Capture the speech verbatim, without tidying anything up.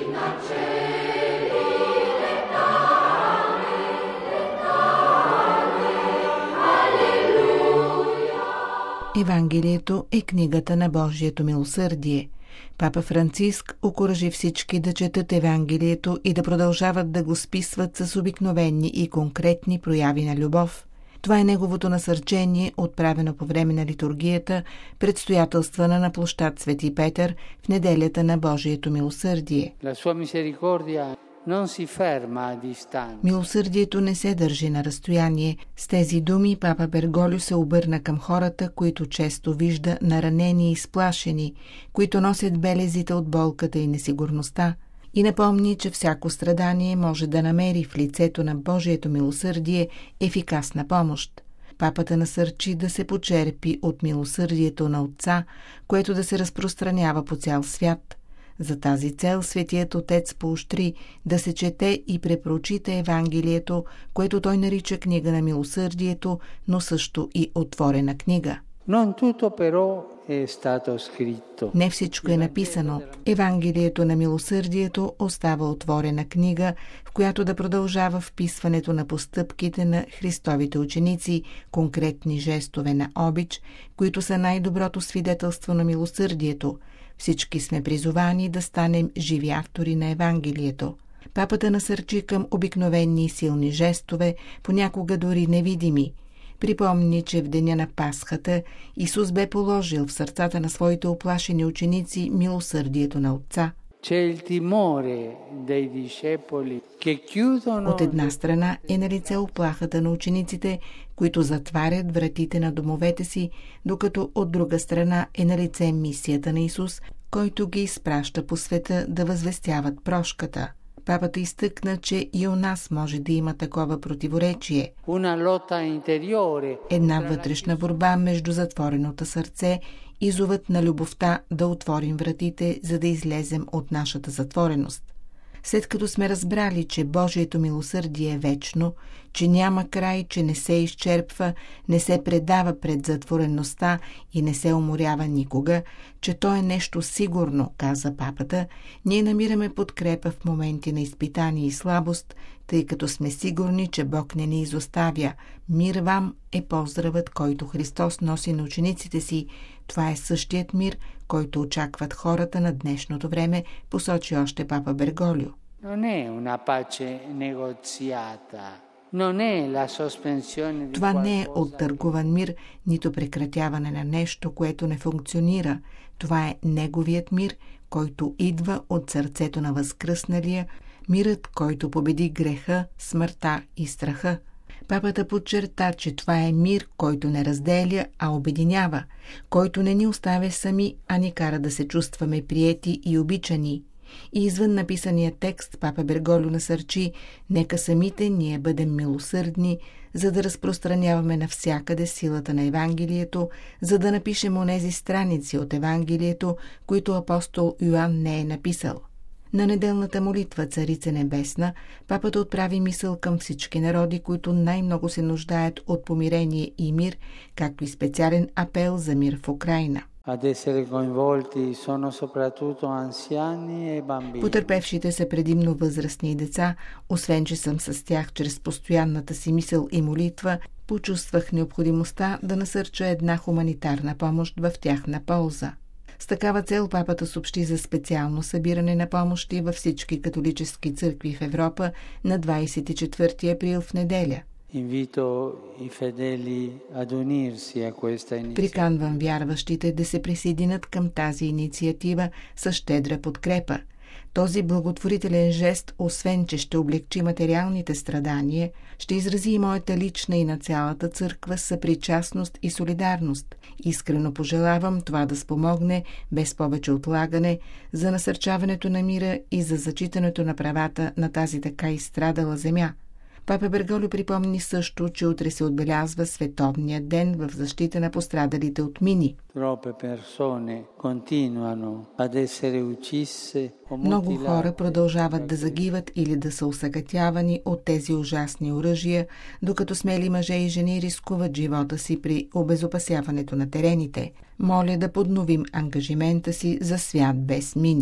Евангелието е книгата на Божието милосърдие. Папа Франциск окуражи всички да четат Евангелието и да продължават да го списват с обикновени и конкретни прояви на любов. Това е неговото насърчение, отправено по време на литургията, предстоятелствана на площад Свети Петър в неделята на Божието милосърдие. Милосърдието не се държи на разстояние. С тези думи папа Берголю се обърна към хората, които често вижда наранени и изплашени, които носят белезите от болката и несигурността, и напомни, че всяко страдание може да намери в лицето на Божието милосърдие ефикасна помощ. Папата насърчи да се почерпи от милосърдието на Отца, което да се разпространява по цял свят. За тази цел Светият Отец поощри да се чете и препрочита Евангелието, което той нарича книга на милосърдието, но също и отворена книга. Не всичко е написано. Евангелието на милосърдието остава отворена книга, в която да продължава вписването на постъпките на Христовите ученици, конкретни жестове на обич, които са най-доброто свидетелство на милосърдието. Всички сме призовани да станем живи автори на Евангелието. Папата насърчи към обикновени и силни жестове, понякога дори невидими. Припомни, че в деня на Пасхата Исус бе положил в сърцата на своите оплашени ученици милосърдието на Отца. От една страна е налице уплахата на учениците, които затварят вратите на домовете си, докато от друга страна е налице мисията на Исус, който ги изпраща по света да възвестяват прошката. Папата изтъкна, че и у нас може да има такова противоречие. Една вътрешна борба между затвореното сърце и зовът на любовта да отворим вратите, за да излезем от нашата затвореност. След като сме разбрали, че Божието милосърдие е вечно, че няма край, че не се изчерпва, не се предава пред затвореността и не се уморява никога, че то е нещо сигурно, каза папата, ние намираме подкрепа в моменти на изпитание и слабост, тъй като сме сигурни, че Бог не ни изоставя. Мир вам е поздравът, който Христос носи на учениците си. Това е същият мир, който очакват хората на днешното време, посочи още папа Берголю. Това не е оттъргуван мир, нито прекратяване на нещо, което не функционира. Това е неговият мир, който идва от сърцето на възкръсналия, мирът, който победи греха, смъртта и страха. Папата подчерта, че това е мир, който не разделя, а обединява, който не ни оставя сами, а ни кара да се чувстваме приети и обичани. И извън написания текст папа Берголю насърчи, нека самите ние бъдем милосърдни, за да разпространяваме навсякъде силата на Евангелието, за да напишем онези страници от Евангелието, които апостол Йоан не е написал. На неделната молитва Царица Небесна, папата отправи мисъл към всички народи, които най-много се нуждаят от помирение и мир, както и специален апел за мир в Украйна. Потърпевшите са предимно възрастни и деца, освен че съм с тях чрез постоянната си мисъл и молитва, почувствах необходимостта да насърча една хуманитарна помощ в тяхна полза. С такава цел папата съобщи за специално събиране на помощи във всички католически църкви в Европа на двадесет и четвърти април в неделя. Приканвам вярващите да се присъединят към тази инициатива с щедра подкрепа. Този благотворителен жест, освен че ще облегчи материалните страдания, ще изрази и моята лична и на цялата църква съпричастност и солидарност. Искрено пожелавам това да спомогне, без повече отлагане, за насърчаването на мира и за зачитането на правата на тази така изстрадала земя. Папа Берголю припомни също, че утре се отбелязва Световният ден в защита на пострадалите от мини. Много хора продължават да загиват или да са усъкътявани от тези ужасни оръжия, докато смели мъже и жени рискуват живота си при обезопасяването на терените. Моля да подновим ангажимента си за свят без мини.